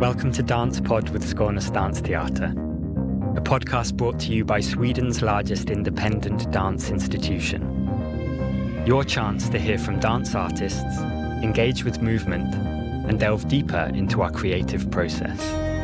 Welcome to Dance Pod with Skånes Dansteater, a podcast brought to you by Sweden's largest independent dance institution. Your chance to hear from dance artists, engage with movement, and delve deeper into our creative process.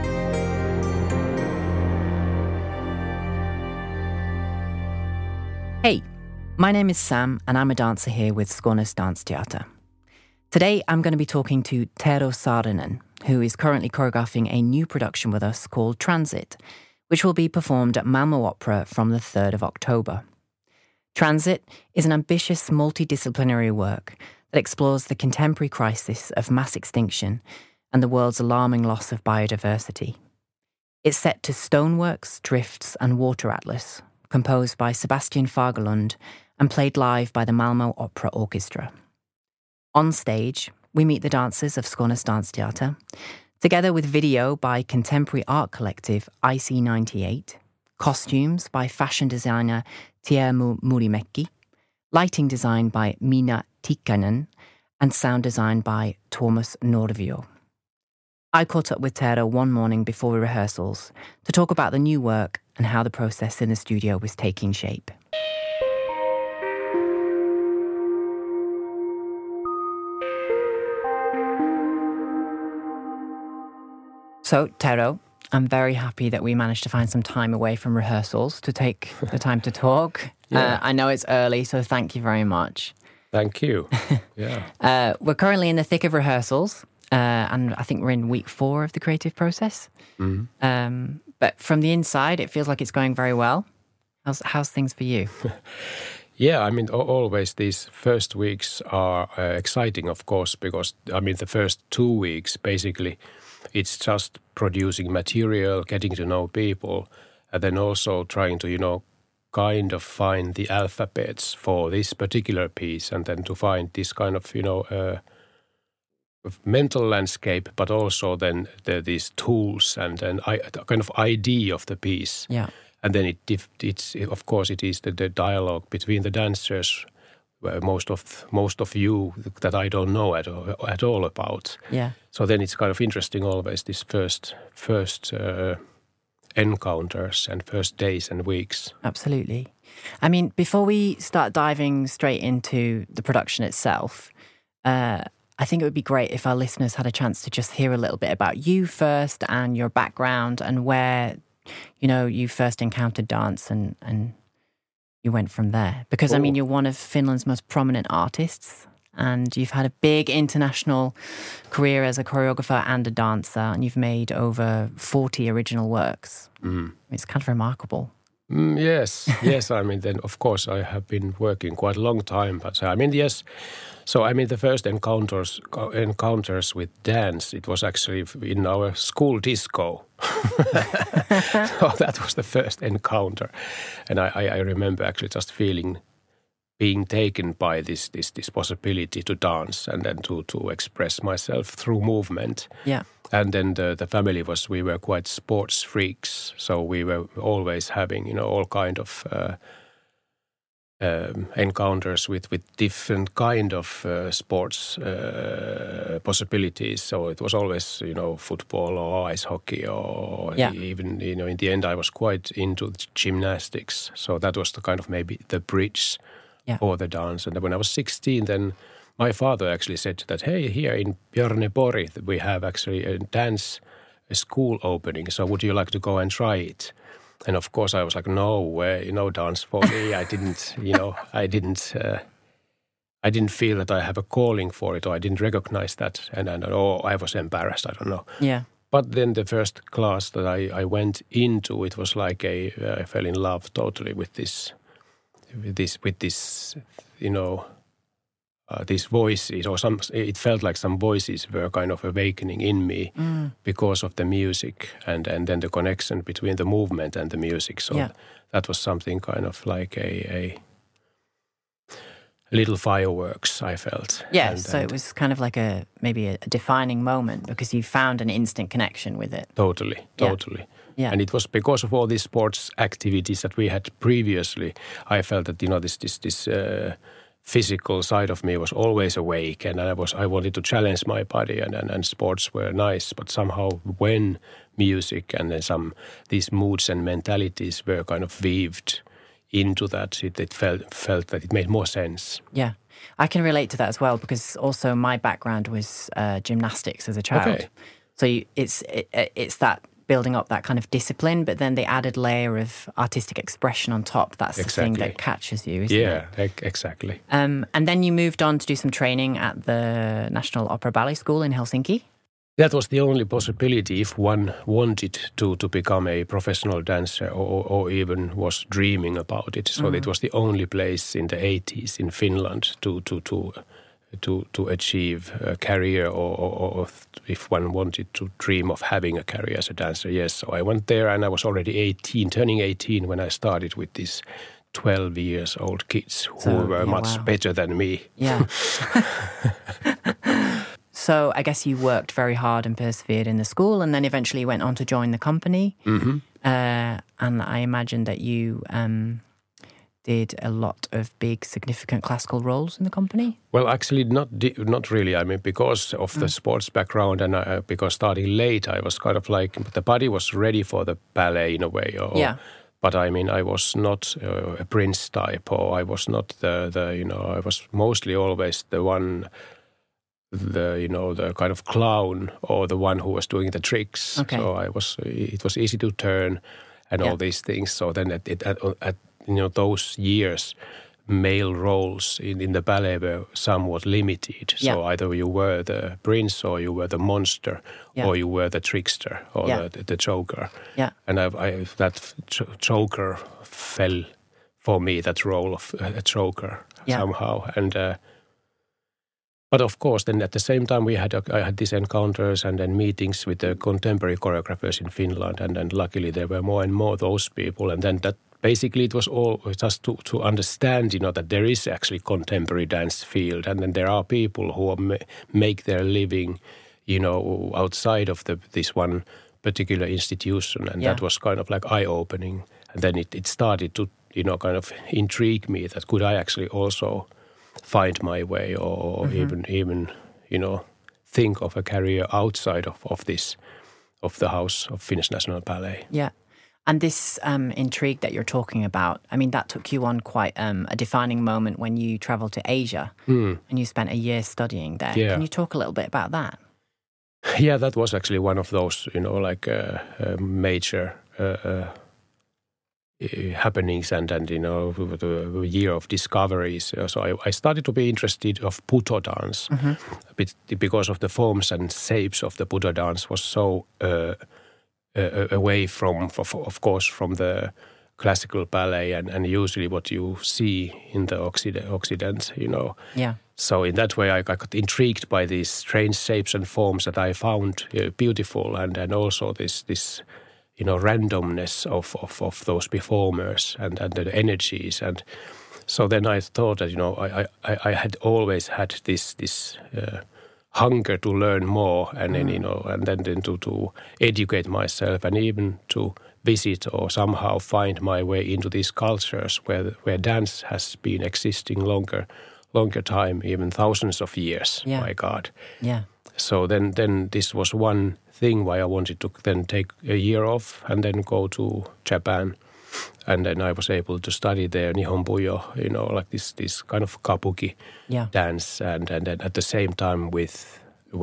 Hey, my name is Sam and I'm a dancer here with Skånes Dansteater. Today I'm going to be talking to Tero Saarinen, who is currently choreographing a new production with us called Transit, which will be performed at Malmö Opera from the 3rd of October. Transit is an ambitious multidisciplinary work that explores the contemporary crisis of mass extinction and the world's alarming loss of biodiversity. It's set to stoneworks, drifts and water atlas, composed by Sebastian Fagerlund and played live by the Malmö Opera Orchestra. On stage, we meet the dancers of Skånes Dansteater, together with video by contemporary art collective IC98, costumes by fashion designer Teemu Murimäki, lighting design by Minna Tikkanen, and sound design by Tuomas Norvio. I caught up with Tero one morning before rehearsals to talk about the new work and how the process in the studio was taking shape. So, Tero, I'm very happy that we managed to find some time away from rehearsals to take the time to talk. Yeah. I know it's early, so thank you very much. Thank you. Yeah. We're currently in the thick of rehearsals, and I think we're in week 4 of the creative process. Mm-hmm. But from the inside, it feels like it's going very well. How's things for you? Yeah, I mean, always these first weeks are exciting, of course, because, I mean, the first 2 weeks, basically, it's just producing material, getting to know people, and then also trying to, kind of find the alphabets for this particular piece, and then to find this kind of, mental landscape, but also then these tools and kind of idea of the piece. Yeah. And then it's of course it is the dialogue between the dancers, most of you that I don't know at all about. Yeah. So then it's kind of interesting always this first encounters and first days and weeks. Absolutely. I mean, before we start diving straight into the production itself, I think it would be great if our listeners had a chance to just hear a little bit about you first and your background and where, you first encountered dance and you went from there. Because, I mean, you're one of Finland's most prominent artists and you've had a big international career as a choreographer and a dancer, and you've made over 40 original works. Mm. It's kind of remarkable. Yes. I mean, then, of course, I have been working quite a long time. But, I mean, yes. So, I mean, the first encounters with dance, it was actually in our school disco. So that was the first encounter. And I remember actually just being taken by this possibility to dance and then to express myself through movement. Yeah. And then the family we were quite sports freaks. So we were always having, all kind of encounters with different kind of sports possibilities. So it was always, football or ice hockey or even, in the end I was quite into gymnastics. So that was the kind of maybe the bridge for the dance. And then when I was 16, then my father actually said that, hey, here in Björneborg, we have actually a school opening. So would you like to go and try it? And of course I was like, no way, no dance for me. I didn't, I didn't feel that I have a calling for it, or I didn't recognize that. And I was embarrassed. I don't know. Yeah. But then the first class that I went into, it was like I fell in love totally with this, these voices, or it felt like some voices were kind of awakening in me because of the music and then the connection between the movement and the music. So that was something kind of like a little fireworks, I felt. Yeah, so it was kind of like maybe a defining moment because you found an instant connection with it. Totally. Yeah. And it was because of all these sports activities that we had previously. I felt that, this physical side of me was always awake, and I wanted to challenge my body, and sports were nice, but somehow when music and then these moods and mentalities were kind of weaved into that, it felt that it made more sense. Yeah, I can relate to that as well, because also my background was gymnastics as a child. Okay. So it's that building up that kind of discipline, but then the added layer of artistic expression on top, that's the thing that catches you, isn't it? Yeah, exactly. And then you moved on to do some training at the National Opera Ballet School in Helsinki. That was the only possibility if one wanted to become a professional dancer or even was dreaming about it. So it was the only place in the 80s in Finland to achieve a career, or if one wanted to dream of having a career as a dancer. Yes, so I went there, and I was already turning 18 when I started with these 12 years old kids who were much better than me. Yeah. So I guess you worked very hard and persevered in the school, and then eventually went on to join the company. Mm-hmm. And I imagine that you did a lot of big, significant classical roles in the company? Well, actually, not really. I mean, because of the sports background, and because starting late, I was kind of like, the body was ready for the ballet in a way. But I mean, I was not a prince type, or I was not I was mostly always the one, the kind of clown, or the one who was doing the tricks. Okay. So it was easy to turn and all these things. So then at those years, male roles in the ballet were somewhat limited. So either you were the prince, or you were the monster, or you were the trickster, or the joker. Yeah. And that joker fell for me, that role of a joker somehow. And but of course, then at the same time, I had these encounters and then meetings with the contemporary choreographers in Finland, and then luckily there were more and more those people, and then that. Basically, it was all just to understand, that there is actually contemporary dance field, and then there are people who make their living, outside of this one particular institution, and that was kind of like eye-opening. And then it started to, kind of intrigue me that could I actually also find my way, or even think of a career outside of the House of Finnish National Ballet. Yeah. And this intrigue that you're talking about, I mean, that took you on quite a defining moment when you traveled to Asia and you spent a year studying there. Yeah. Can you talk a little bit about that? Yeah, that was actually one of those, major happenings and the year of discoveries. So I started to be interested of Buto dance a bit because of the forms and shapes of the Buto dance was so away from, of course, from the classical ballet and usually what you see in the Occident, Yeah. So in that way, I got intrigued by these strange shapes and forms that I found beautiful, and also this randomness of those performers and the energies. And so then I thought that, I had always had this hunger to learn more, and then and then to educate myself, and even to visit or somehow find my way into these cultures where dance has been existing longer time, even thousands of years. Yeah. My God. Yeah. So then this was one thing why I wanted to then take a year off and then go to Japan. And then I was able to study there Nihon Buyo, like this kind of kabuki dance, and then at the same time with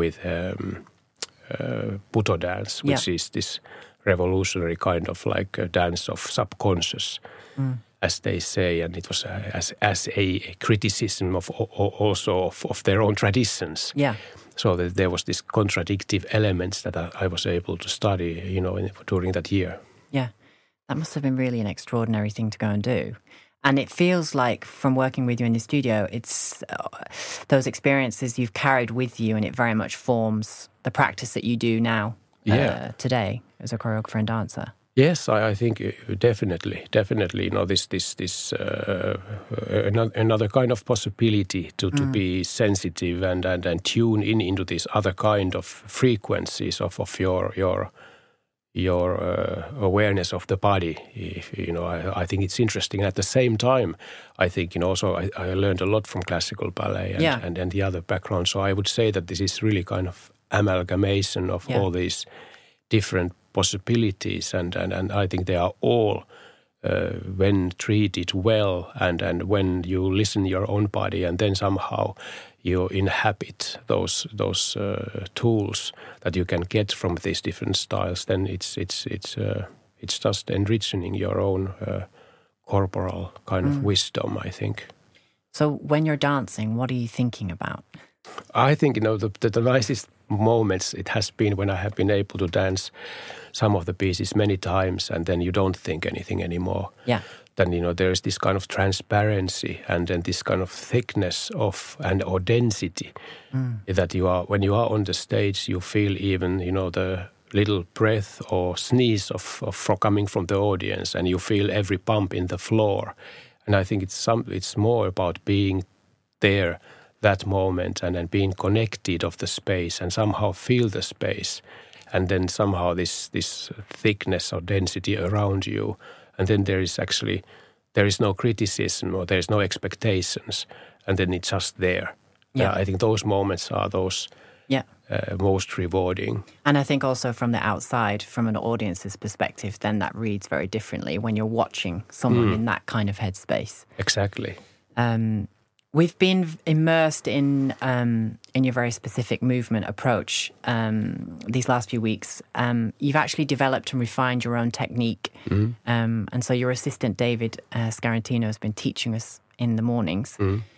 Buto dance, which is this revolutionary kind of like a dance of subconscious, as they say, and it was as a criticism of also of their own traditions. Yeah. So that there was this contradictive elements that I was able to study, during that year. Yeah. That must have been really an extraordinary thing to go and do. And it feels like from working with you in the studio, it's those experiences you've carried with you, and it very much forms the practice that you do now, today, as a choreographer and dancer. Yes, I think definitely. This another kind of possibility to be sensitive and tune into these other kind of frequencies of your your awareness of the body. I think it's interesting. At the same time, I think, also I learned a lot from classical ballet and the other background. So I would say that this is really kind of amalgamation of all these different possibilities. And I think they are all, when treated well and when you listen your own body and then somehow you inhabit those tools that you can get from these different styles, then it's just enriching your own corporal kind of wisdom, I think. So when you're dancing, what are you thinking about? I think, the nicest moments it has been when I have been able to dance some of the pieces many times and then you don't think anything anymore. Yeah. Then, there is this kind of transparency and then this kind of thickness or density that when you are on the stage, you feel even, the little breath or sneeze of coming from the audience and you feel every bump in the floor. And I think it's more about being there that moment and then being connected of the space and somehow feel the space. And then somehow this thickness or density around you. And then there is no criticism or there is no expectations. And then it's just there. Yeah. I think those moments are those most rewarding. And I think also from the outside, from an audience's perspective, then that reads very differently when you're watching someone in that kind of headspace. Exactly. We've been immersed in your very specific movement approach these last few weeks. You've actually developed and refined your own technique. And so your assistant, David Scarantino, has been teaching us in the mornings.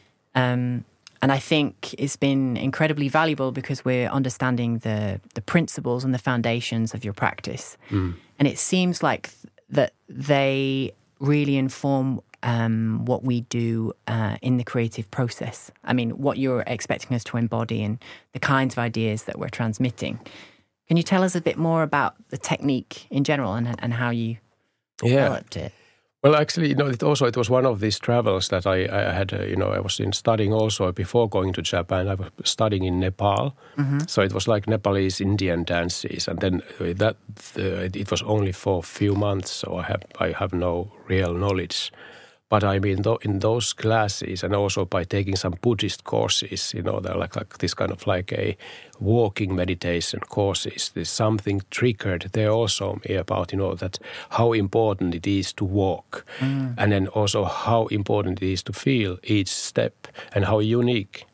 And I think it's been incredibly valuable because we're understanding the principles and the foundations of your practice. And it seems like that they really inform what we do in the creative process. I mean, what you're expecting us to embody and the kinds of ideas that we're transmitting. Can you tell us a bit more about the technique in general and how you developed it? Well, actually, it was one of these travels that I had, I was studying also before going to Japan. I was studying in Nepal. So it was like Nepalese Indian dances. And then it was only for a few months, so I have no real knowledge. But I mean, in those classes and also by taking some Buddhist courses, they're like this kind of like a walking meditation courses. There's something triggered there also about, that how important it is to walk. And then also how important it is to feel each step and how unique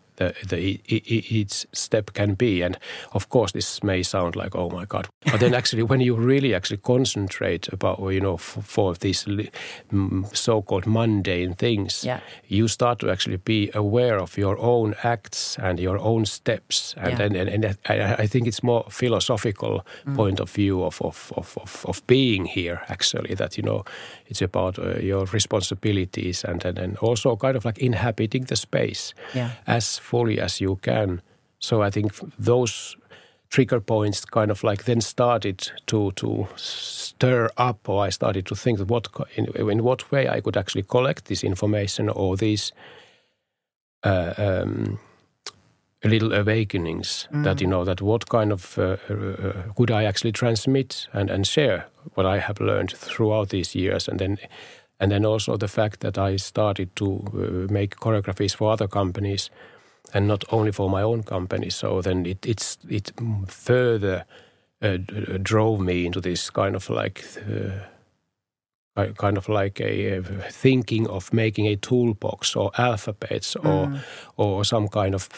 each step can be. And of course, this may sound like, oh my God. But then actually, when you really actually concentrate about, for these so-called mundane things, you start to actually be aware of your own acts and your own steps. And I think it's more philosophical point of view of being here, actually, that, it's about your responsibilities and also kind of like inhabiting the space as fully as you can. So I think those trigger points kind of like then started to stir up, or I started to think that in what way I could actually collect this information or these little awakenings that, that what kind of could I actually transmit and share what I have learned throughout these years. And then also the fact that I started to make choreographies for other companies and not only for my own company. So then it further drove me into this kind of like a thinking of making a toolbox or alphabets or some kind of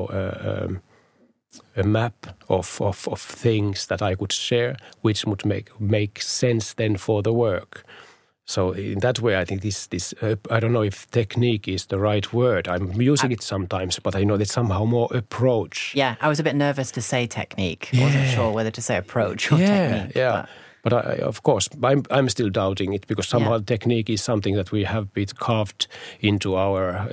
a map of things that I could share, which would make sense then for the work. So in that way, I think this I don't know if technique is the right word. I'm using it sometimes, but I know that somehow more approach. Yeah, I was a bit nervous to say technique. I wasn't sure whether to say approach or technique. Yeah. But of course, I'm still doubting it because somehow technique is something that we have been carved into our,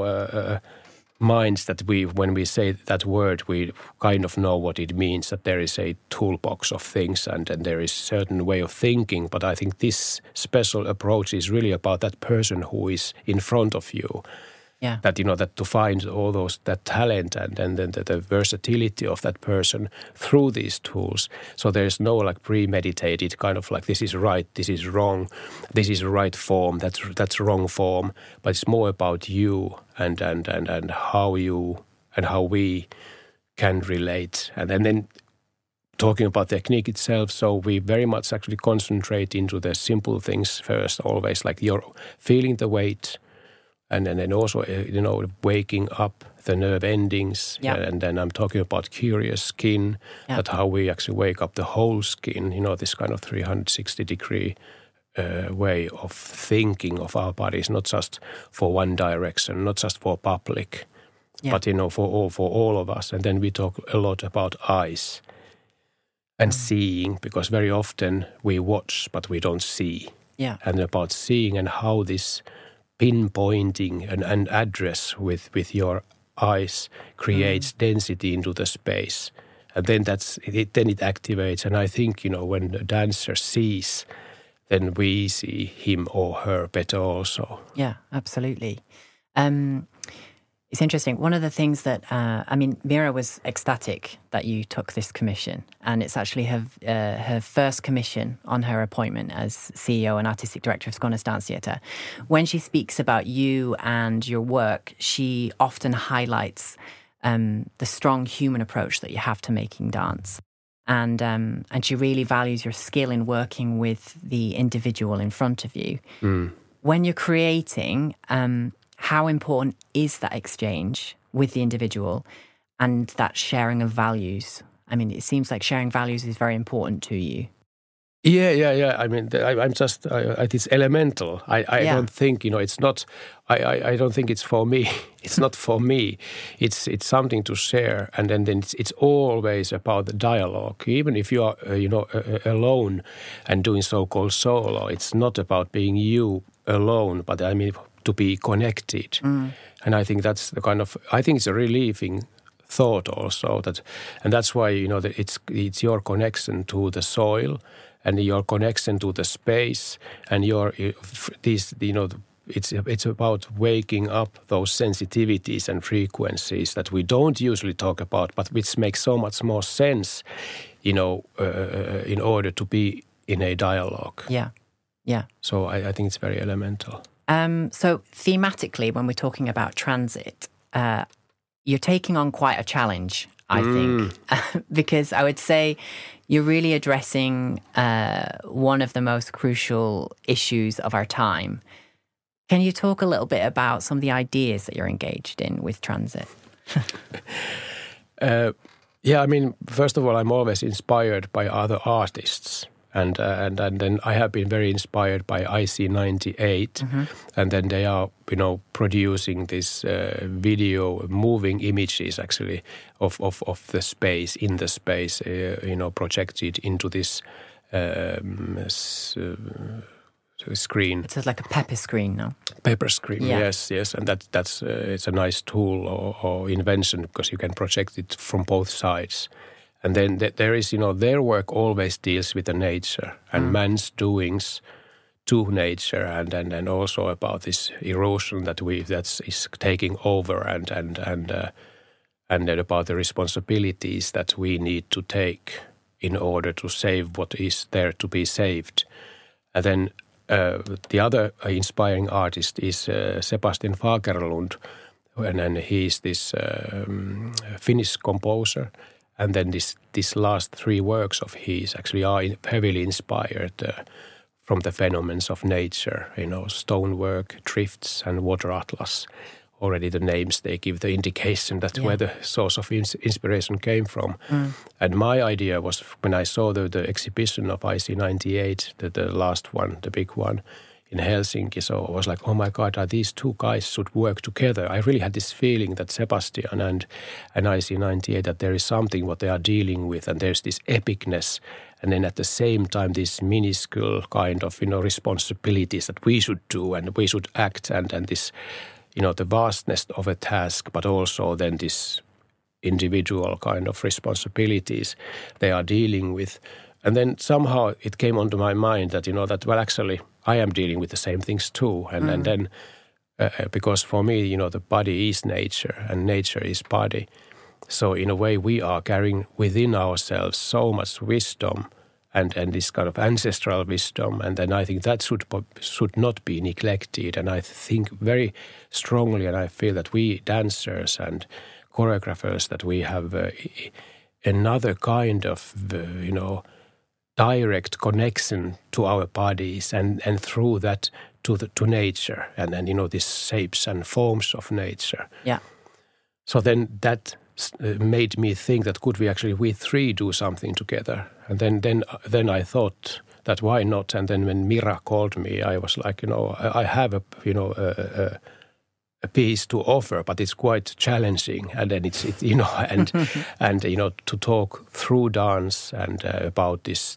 minds that when we say that word, we kind of know what it means, that there is a toolbox of things and there is a certain way of thinking. But I think this special approach is really about that person who is in front of you. Yeah. That, that to find all that talent and then the versatility of that person through these tools. So there's no like premeditated kind of like this is right, this is wrong, this is right form, that's wrong form. But it's more about you and how you and how we can relate. And then talking about technique itself, so we very much actually concentrate into the simple things first, always like you're feeling the weight. And then also, waking up the nerve endings. Yeah. And then I'm talking about curious skin, that how we actually wake up the whole skin, this kind of 360-degree way of thinking of our bodies, not just for one direction, not just for public, but, for all of us. And then we talk a lot about eyes and seeing, because very often we watch, but we don't see. Yeah. And about seeing and how this pinpointing and address with your eyes creates density into the space. And then then it activates. And I think, when the dancer sees, then we see him or her better also. Yeah, absolutely. It's interesting. One of the things that, Mira was ecstatic that you took this commission, and it's actually her first commission on her appointment as CEO and Artistic Director of Skånes Danstheater. When she speaks about you and your work, she often highlights the strong human approach that you have to making dance. And she really values your skill in working with the individual in front of you. Mm. When you're creating... how important is that exchange with the individual and that sharing of values? I mean, it seems like sharing values is very important to you. Yeah. I mean, it's elemental. I don't think, it's not, I don't think it's for me. It's not for me. It's something to share. And then it's always about the dialogue. Even if you are, alone and doing so-called solo, it's not about being you alone, but I mean, to be connected. And I think that's I think it's a relieving thought also and that's why, it's your connection to the soil and your connection to the space and it's about waking up those sensitivities and frequencies that we don't usually talk about, but which makes so much more sense, in order to be in a dialogue. Yeah. So I think it's very elemental. So thematically, when we're talking about transit, you're taking on quite a challenge, I think, because I would say you're really addressing one of the most crucial issues of our time. Can you talk a little bit about some of the ideas that you're engaged in with transit? I mean, first of all, I'm always inspired by other artists. And then I have been very inspired by IC98, and then they are, producing this video, moving images actually of the space, in the space, projected into this screen. It's like a paper screen now. Paper screen, yes, and that's it's a nice tool or invention because you can project it from both sides. And then there is, their work always deals with the nature and man's doings to nature, and also about this erosion that is taking over, and then about the responsibilities that we need to take in order to save what is there to be saved. And then the other inspiring artist is Sebastian Fagerlund, and he's this Finnish composer. And then these last three works of his actually are heavily inspired from the phenomena of nature, stonework, drifts, and water atlas. Already the names, they give the indication that where the source of inspiration came from. And my idea was, when I saw the exhibition of IC98, the last one, the big one, in Helsinki, so I was like, oh my God, these two guys should work together. I really had this feeling that Sebastian and IC98, that there is something what they are dealing with, and there's this epicness, and then at the same time this minuscule kind of, responsibilities that we should do and we should act, and this, the vastness of a task, but also then this individual kind of responsibilities they are dealing with. And then somehow it came onto my mind that, that, well, actually, I am dealing with the same things too. And then because for me, the body is nature and nature is body. So in a way, we are carrying within ourselves so much wisdom and this kind of ancestral wisdom. And then I think that should not be neglected. And I think very strongly, and I feel that we dancers and choreographers, that we have another kind of, direct connection to our bodies and through that to nature and then, these shapes and forms of nature. Yeah. So then that made me think that could we three do something together? And then I thought that why not? And then when Mira called me, I was like, I have a piece to offer, but it's quite challenging. And then it's and to talk through dance and about this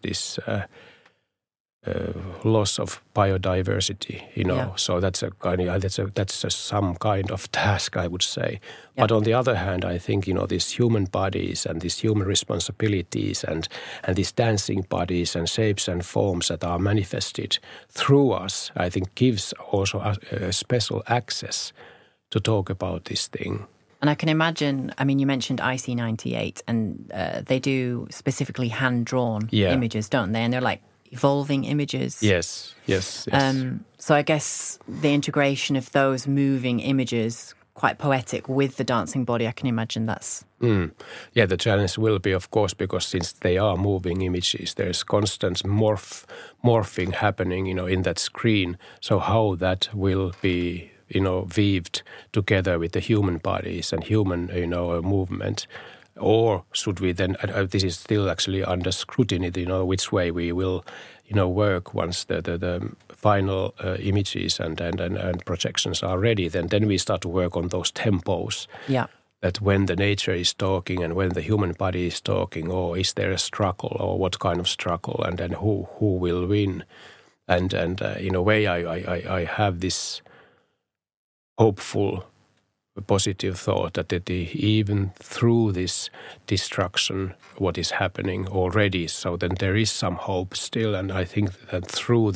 loss of biodiversity, Yeah. So that's some kind of task, I would say. Yeah. But on the other hand, I think these human bodies and these human responsibilities and these dancing bodies and shapes and forms that are manifested through us, I think gives also a special access to talk about this thing. And I can imagine, you mentioned IC98, and they do specifically hand-drawn images, don't they? And they're like evolving images. Yes. So I guess the integration of those moving images, quite poetic, with the dancing body, I can imagine that's... Yeah, the challenge will be, of course, because since they are moving images, there's constant morphing happening, in that screen. So how that will be, weaved together with the human bodies and human, movement. Or should we then, this is still actually under scrutiny, which way we will, work once the final images and projections are ready. Then we start to work on those tempos. Yeah. That when the nature is talking and when the human body is talking, or is there a struggle, or what kind of struggle, and then who will win. And in a way, I have this hopeful, positive thought that even through this destruction, what is happening already, so then there is some hope still. And I think that through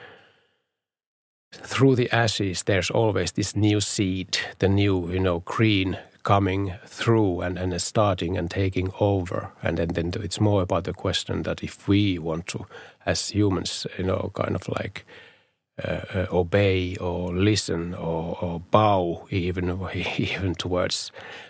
the ashes, there's always this new seed, the new, green coming through and starting and taking over. And then it's more about the question that if we want to, as humans, kind of like obey or listen or bow even towards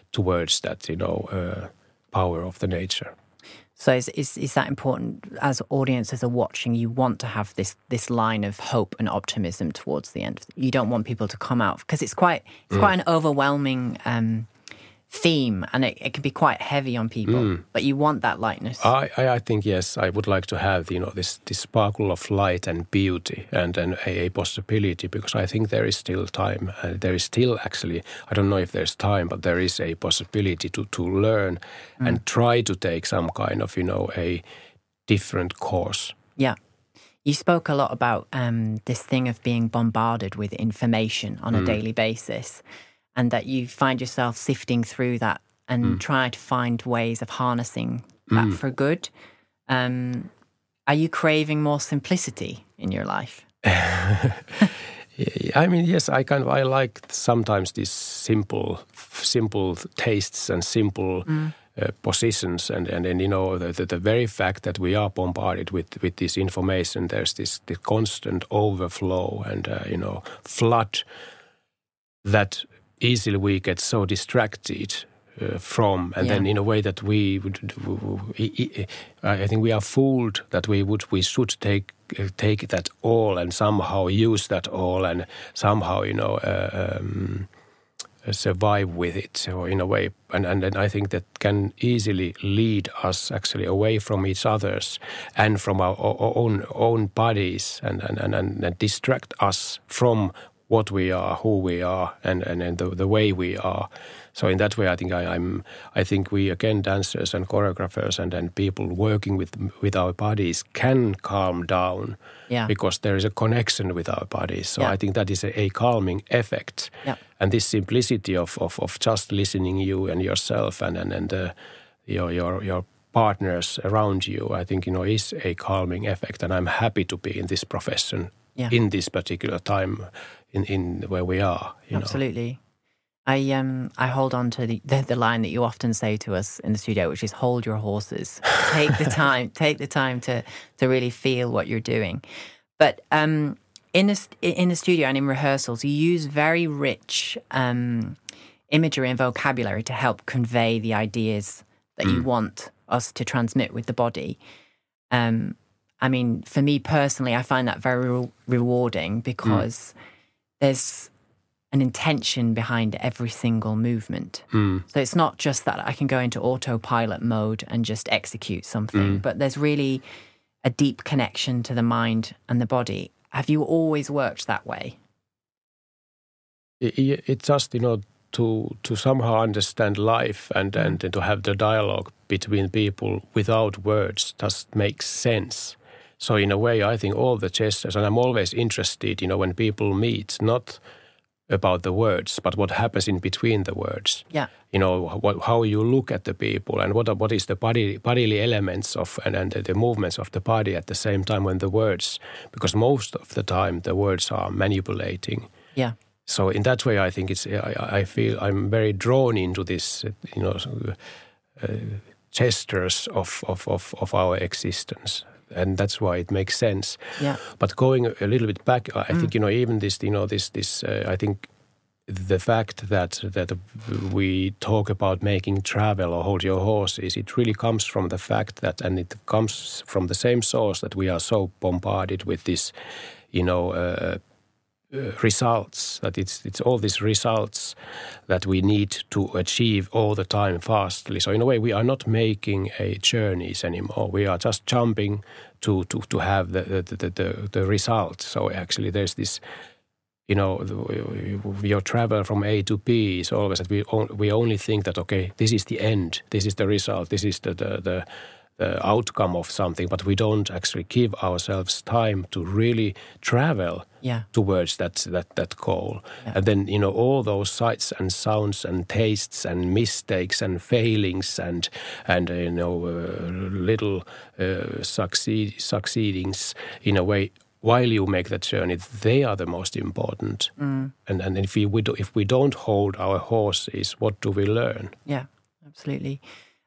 that power of the nature. So is that important as audiences are watching? You want to have this line of hope and optimism towards the end. You don't want people to come out because it's quite an overwhelming theme, and it can be quite heavy on people. But you want that lightness. I think yes. I would like to have this sparkle of light and beauty and a possibility, because I think there is still time. There is still actually, I don't know if there's time, but there is a possibility to learn and try to take some kind of a different course. Yeah. You spoke a lot about this thing of being bombarded with information on a daily basis, and that you find yourself sifting through that and trying to find ways of harnessing that for good. Are you craving more simplicity in your life? Yes, I like sometimes these simple tastes and simple positions, and the very fact that we are bombarded with this information, there's this constant overflow and flood that easily we get so distracted from, and then in a way that we would, I think we are fooled that we should take that all and somehow use that all and somehow survive with it, or in a way, and then I think that can easily lead us actually away from each other's and from our own bodies and distract us from what we are, who we are, and the way we are. So in that way, I think we, again, dancers and choreographers and people working with our bodies can calm down because there is a connection with our bodies. So I think that is a calming effect. Yeah. And this simplicity of just listening you and yourself and your partners around you, I think, is a calming effect. And I'm happy to be in this profession in this particular time in where we are. Absolutely. I hold on to the line that you often say to us in the studio, which is hold your horses. Take the time to really feel what you're doing. But in the studio and in rehearsals, you use very rich imagery and vocabulary to help convey the ideas that you want us to transmit with the body. I mean, for me personally, I find that very rewarding because there's an intention behind every single movement. So it's not just that I can go into autopilot mode and just execute something, but there's really a deep connection to the mind and the body. Have you always worked that way? It's just, to somehow understand life and to have the dialogue between people without words just makes sense. So in a way, I think all the gestures, and I'm always interested, when people meet, not about the words, but what happens in between the words. Yeah. How you look at the people and what is the bodily elements of and the movements of the body at the same time when the words, because most of the time the words are manipulating. Yeah. So in that way, I think I feel I'm very drawn into this, gestures of our existence. And that's why it makes sense. Yeah. But going a little bit back, I think even this, I think the fact that we talk about making travel or hold your horses, it really comes from the fact that, and it comes from the same source that we are so bombarded with this, results, that it's all these results that we need to achieve all the time fastly. So in a way, we are not making journeys anymore. We are just jumping to have the results. So actually, there's this, your travel from A to B is always that we only think that, okay, this is the end, this is the result, this is the outcome of something, but we don't actually give ourselves time to really travel towards that goal. Yeah. And then, all those sights and sounds and tastes and mistakes and failings and little succeedings in a way, while you make that journey, they are the most important. And if we don't hold our horses, what do we learn? Yeah, absolutely.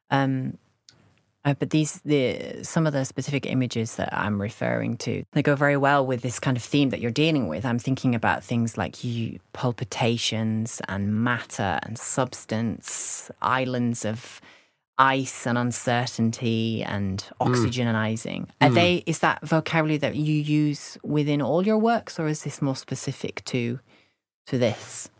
But some of the specific images that I'm referring to, they go very well with this kind of theme that you're dealing with. I'm thinking about things like palpitations and matter and substance, islands of ice and uncertainty and oxygenizing. Is that vocabulary that you use within all your works, or is this more specific to this?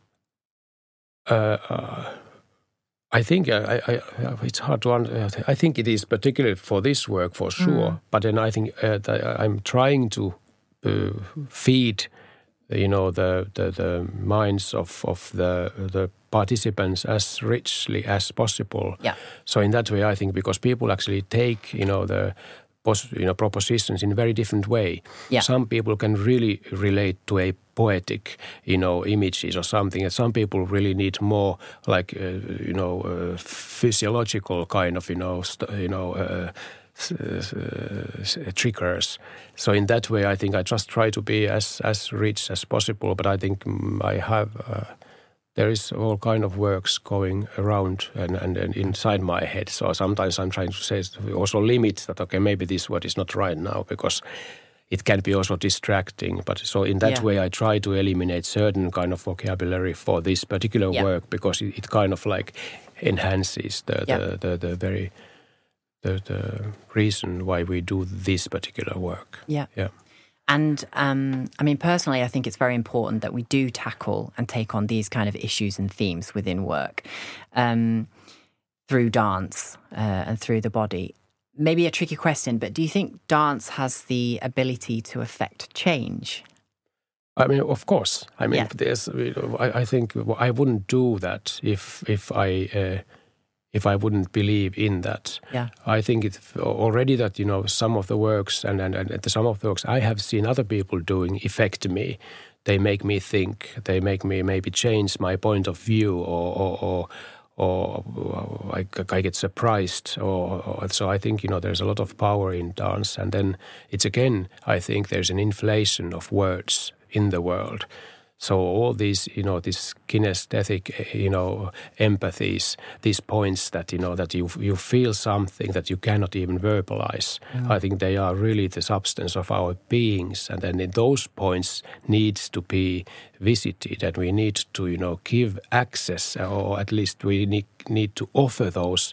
I think it's hard to understand. I think it is particularly for this work for sure. But then I think that I'm trying to feed, the minds of the participants as richly as possible. Yeah. So in that way, I think because people actually take, the propositions in a very different way. Yeah. Some people can really relate to a poetic, images or something. And some people really need more like, physiological kind of, triggers. So in that way, I think I just try to be as rich as possible. But I think I have... there is all kind of works going around and inside my head. So sometimes I'm trying to say also limit that, okay, maybe this word is not right now because it can be also distracting. But so in that way, I try to eliminate certain kind of vocabulary for this particular work because it kind of like enhances the very the reason why we do this particular work. Yeah. Yeah. And personally, I think it's very important that we do tackle and take on these kind of issues and themes within work through dance and through the body. Maybe a tricky question, but do you think dance has the ability to affect change? I mean, of course. I mean, I think I wouldn't do that if I wouldn't believe in that. Yeah. I think it's already that, some of the works and some of the works I have seen other people doing affect me. They make me think. They make me maybe change my point of view or or I get surprised, or so I think there's a lot of power in dance, and then it's again I think there's an inflation of words in the world. So all these this kinesthetic empathies, these points that that you feel something that you cannot even verbalize. I think they are really the substance of our beings, and then those points needs to be visited, and we need to give access, or at least we need to offer those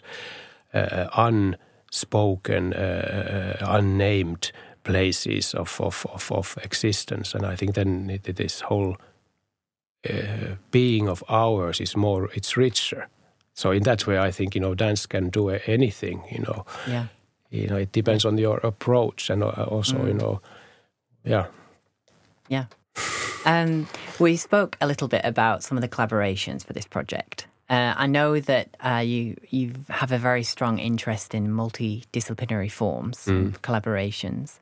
unspoken, unnamed places of existence. And I think then this whole being of ours is more, it's richer. So in that way, I think, dance can do anything, Yeah. It depends on your approach, and also, yeah. Yeah. We spoke a little bit about some of the collaborations for this project. I know that you have a very strong interest in multidisciplinary forms of collaborations.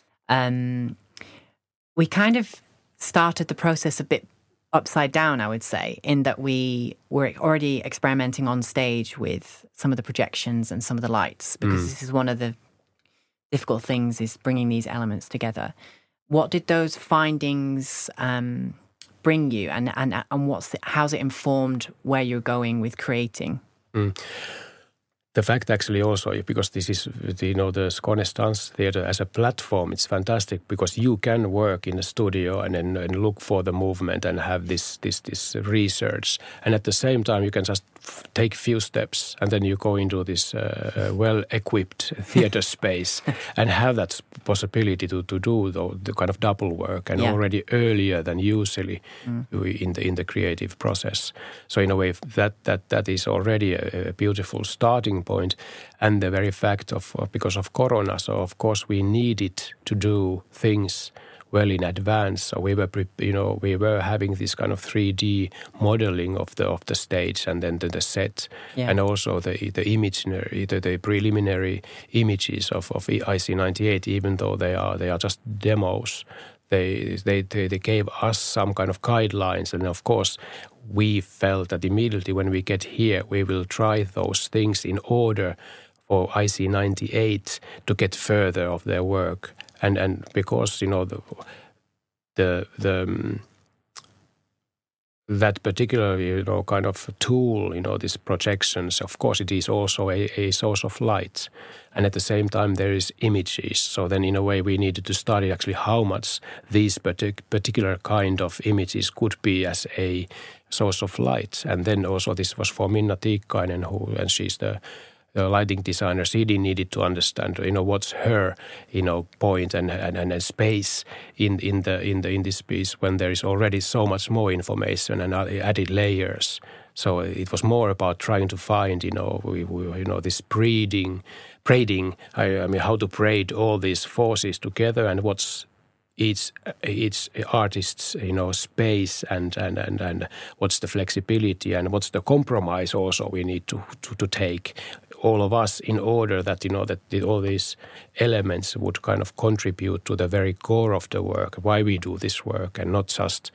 We kind of started the process a bit upside down, I would say, in that we were already experimenting on stage with some of the projections and some of the lights, because this is one of the difficult things, is bringing these elements together. What did those findings bring you, and how's it informed where you're going with creating? The fact actually also, because this is, the Skånes Dance Theatre as a platform, it's fantastic because you can work in a studio and look for the movement and have this research. And at the same time, you can just take a few steps and then you go into this well-equipped theatre space and have that possibility to do the kind of double work, and already earlier than usually in the creative process. So in a way, that is already a beautiful starting point. And the very fact because of Corona, so of course we needed to do things well in advance. So we were having this kind of 3D modeling of the stage and then the set, and also the imaginary, the preliminary images of IC98, even though they are just demos. They gave us some kind of guidelines, and of course we felt that immediately when we get here, we will try those things in order for IC98 to get further of their work, and because that particular kind of tool, these projections, of course it is also a source of light, and at the same time there is images. So then in a way we needed to study actually how much these particular kind of images could be as a source of light. And then also this was for Minna Tiikkainen, and she's the lighting designer. She needed to understand, what's her, point and space in this piece when there is already so much more information and added layers. So it was more about trying to find, this braiding. I mean, how to braid all these forces together, and what's each artist's space and what's the flexibility and what's the compromise also we need to take, all of us, in order that that all these elements would kind of contribute to the very core of the work, why we do this work, and not just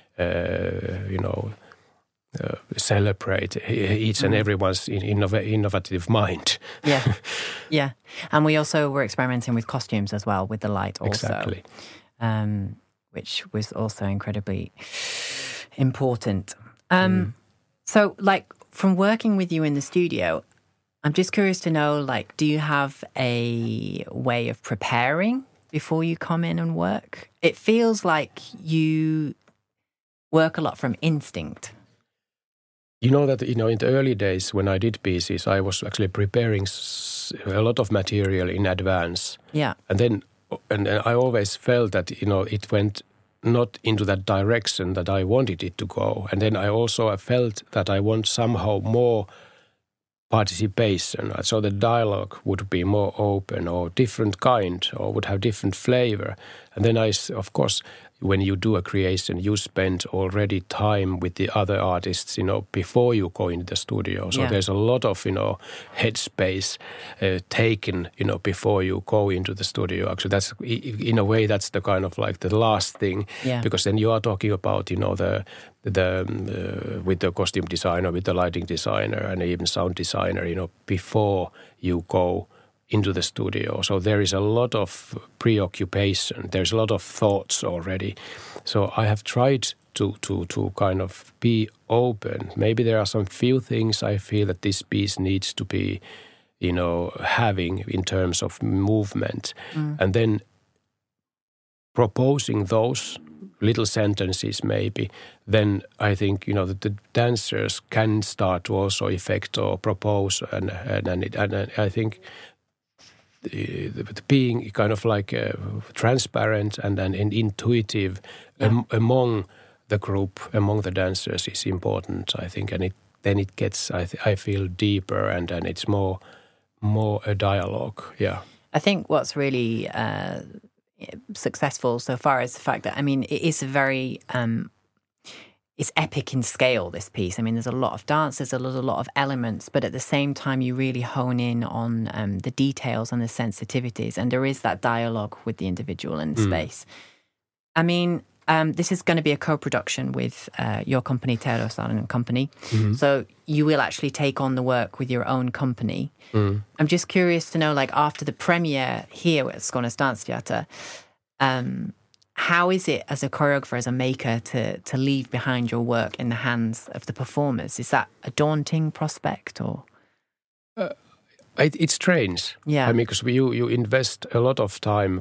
celebrate each and everyone's innovative mind. Yeah. And we also were experimenting with costumes as well, with the light also. Exactly. Which was also incredibly important. So, from working with you in the studio, I'm just curious to know, do you have a way of preparing before you come in and work? It feels like you work a lot from instinct. You know that, in the early days when I did pieces, I was actually preparing a lot of material in advance. Yeah. And I always felt that, it went not into that direction that I wanted it to go. And then I also felt that I want somehow more participation. So the dialogue would be more open or different kind, or would have different flavor. And then of course, when you do a creation, you spend already time with the other artists, before you go into the studio. So there's a lot of, headspace taken, before you go into the studio. Actually, that's in a way that's the kind of like the last thing, because then you are talking about, with the costume designer, with the lighting designer, and even sound designer, before you go into the studio. So there is a lot of preoccupation. There's a lot of thoughts already. So I have tried to kind of be open. Maybe there are some few things I feel that this piece needs to be, having in terms of movement. And then proposing those little sentences maybe, then I think, that the dancers can start to also effect or propose. And I think being kind of like transparent and intuitive among the group, among the dancers is important, I think. And then it gets, I feel, deeper and it's more a dialogue, I think what's really successful so far is the fact that, it is a very... it's epic in scale, this piece. There's a lot of dances, there's a lot of elements, but at the same time, you really hone in on the details and the sensitivities, and there is that dialogue with the individual in the space. This is going to be a co-production with your company, Tero Saarinen Company. So you will actually take on the work with your own company. I'm just curious to know, after the premiere here at Skånes Dansteater, how is it as a choreographer, as a maker, to leave behind your work in the hands of the performers? Is that a daunting prospect, or? It's strange. Because you invest a lot of time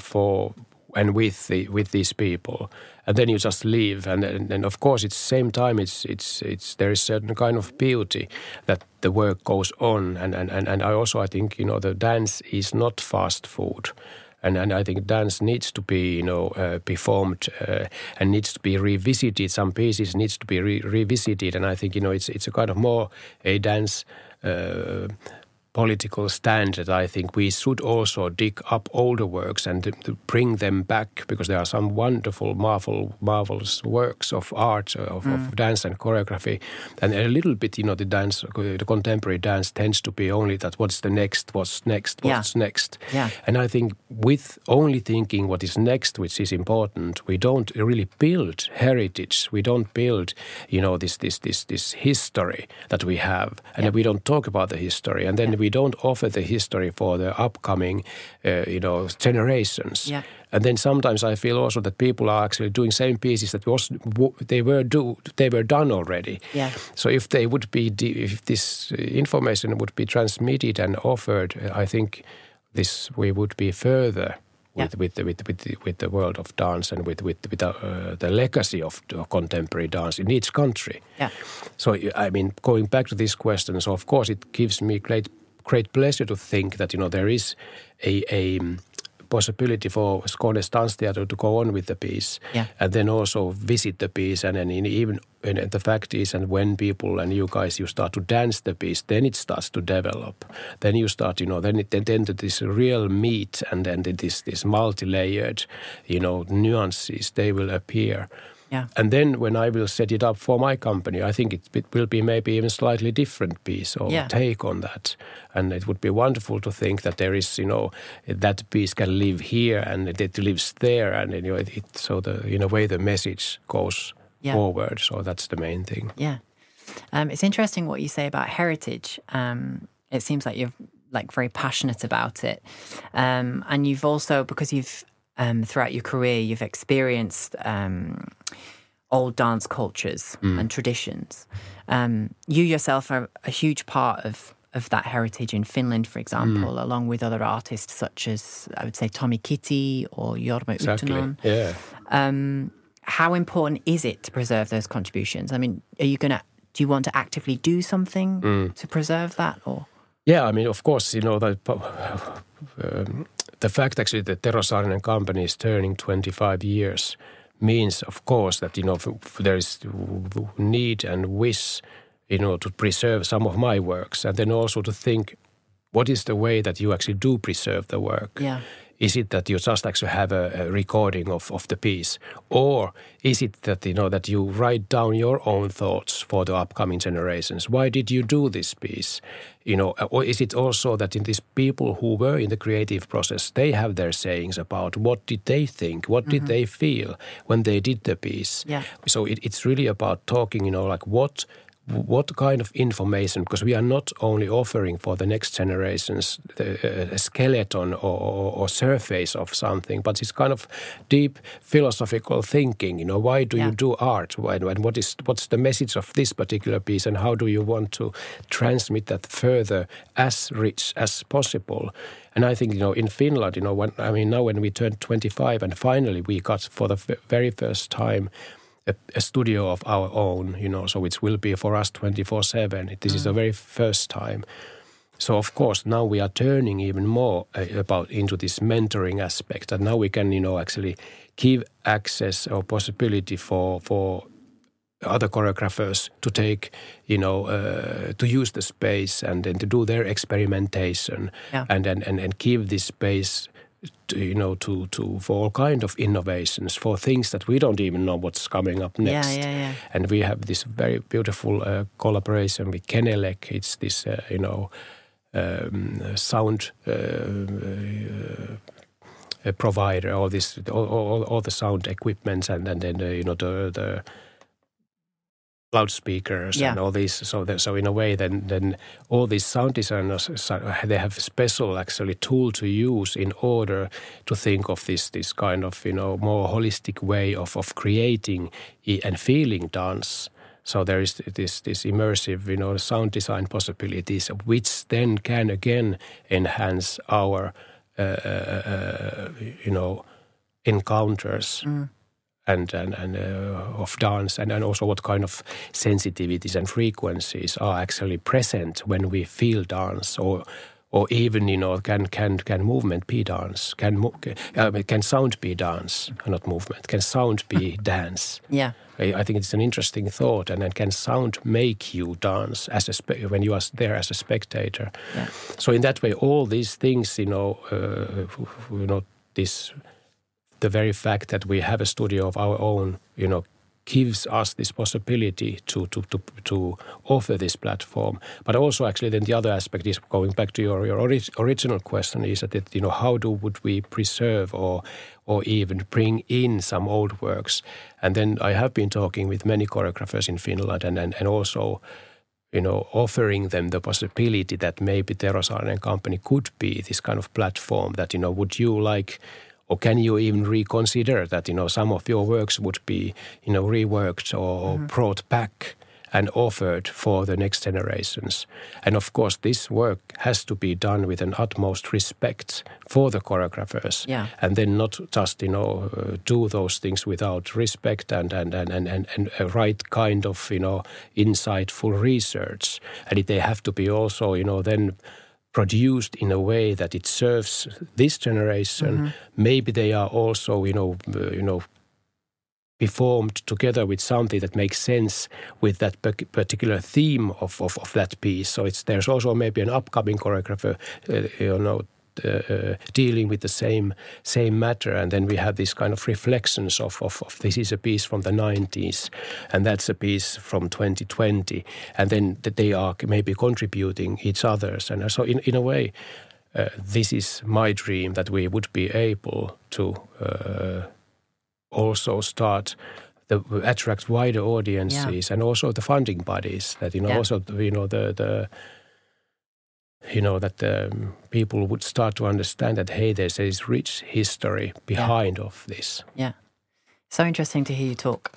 with these people, and then you just leave, and of course, at the same time, it's there is certain kind of beauty that the work goes on, and I think the dance is not fast food. And I think dance needs to be, performed and needs to be revisited. Some pieces needs to be revisited. And I think, it's a kind of more a dance political stand that I think we should also dig up older works and to bring them back, because there are some wonderful, marvelous works of art, of dance and choreography. And a little bit, the contemporary dance tends to be only that what's next. Yeah. And I think with only thinking what is next, which is important, we don't really build heritage. We don't build, this history that we have. And we don't talk about the history. And then we don't offer the history for the upcoming, generations. Yeah. And then sometimes I feel also that people are actually doing same pieces that they were done already. Yeah. So if this information would be transmitted and offered, I think we would be further with the world of dance and with the legacy of contemporary dance in each country. Yeah. So going back to this question, so of course it gives me great pleasure to think that there is a possibility for Skånes Dansteater to go on with the piece, and then also visit the piece, and then even the fact is, and when people and you start to dance the piece, then it starts to develop. Then you start, then this real meat, and then this multi-layered, nuances, they will appear. Yeah. And then when I will set it up for my company, I think it will be maybe even slightly different piece or take on that. And it would be wonderful to think that there is, that piece can live here and it lives there. And, in a way, the message goes forward. So that's the main thing. Yeah. It's interesting what you say about heritage. It seems like you're very passionate about it. And you've also, because you've, throughout your career, you've experienced old dance cultures and traditions. You yourself are a huge part of that heritage in Finland, for example, along with other artists such as, I would say, Tommy Kitty or Jorma Utunen. Yeah. How important is it to preserve those contributions? Do you want to actively do something to preserve that, or? Yeah, of course, the fact actually that Tero Saarinen Company is turning 25 years means, of course, that, there is need and wish, to preserve some of my works, and then also to think what is the way that you actually do preserve the work. Yeah. Is it that you just actually have a recording of the piece? Or is it that, that you write down your own thoughts for the upcoming generations? Why did you do this piece? Or is it also that in these people who were in the creative process, they have their sayings about what did they think, what did they feel when they did the piece? Yeah. So it's really about talking, like what kind of information, because we are not only offering for the next generations a skeleton or surface of something, but it's kind of deep philosophical thinking. Why do you do art? And what's the message of this particular piece, and how do you want to transmit that further as rich as possible? And I think, in Finland, now when we turned 25 and finally we got for the very first time a studio of our own, so it will be for us 24/7. This is the very first time. So, of course, now we are turning even more into this mentoring aspect. And now we can, actually give access or possibility for other choreographers to take, to use the space and then to do their experimentation and give this space for all kind of innovations, for things that we don't even know what's coming up next. Yeah. And we have this very beautiful collaboration with Kenelec. It's this, sound provider, all the sound equipments, and then the loudspeakers and all these. So in a way, then all these sound designers, they have a special actually tool to use in order to think of this kind of more holistic way of creating and feeling dance. So there is this immersive sound design possibilities, which then can again enhance our encounters. And of dance, and also what kind of sensitivities and frequencies are actually present when we feel dance, or even can movement be dance? Can sound be dance? Not movement. Can sound be dance? Yeah, I think it's an interesting thought. And then can sound make you dance when you are there as a spectator? Yeah. So in that way, all these things, this. The very fact that we have a studio of our own, gives us this possibility to offer this platform. But also, actually, then the other aspect is going back to your original question: is that how would we preserve or even bring in some old works? And then I have been talking with many choreographers in Finland, and also, offering them the possibility that maybe Tero Saarinen company could be this kind of platform that would you like. Or can you even reconsider that, some of your works would be, reworked or brought back and offered for the next generations? And of course, this work has to be done with an utmost respect for the choreographers. Yeah. And then not just, do those things without respect and a right kind of, insightful research. And they have to be also, then produced in a way that it serves this generation. Maybe they are also, performed together with something that makes sense with that particular theme of that piece. So there's also maybe an upcoming choreographer, dealing with the same matter, and then we have this kind of reflections of this is a piece from the 90s, and that's a piece from 2020, and then they are maybe contributing each others, and so in a way, this is my dream that we would be able to also start attract wider audiences and also the funding bodies that also that people would start to understand that, hey, there's this rich history behind of this. Yeah. So interesting to hear you talk.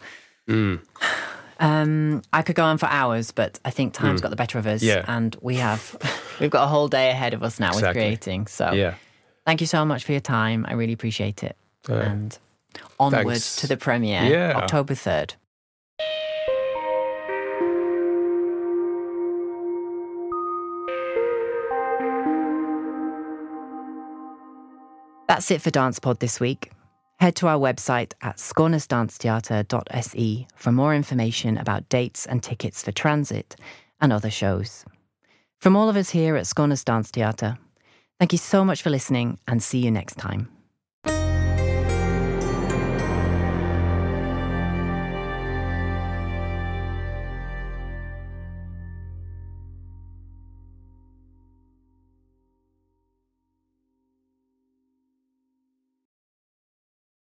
I could go on for hours, but I think time's got the better of us. Yeah. And we've got a whole day ahead of us now with creating. So thank you so much for your time. I really appreciate it. And onwards to the premiere, October 3rd. That's it for DancePod this week. Head to our website at skånesdansteater.se for more information about dates and tickets for Transit and other shows. From all of us here at Skånes Dansteater, Thank you so much for listening, and see you next time.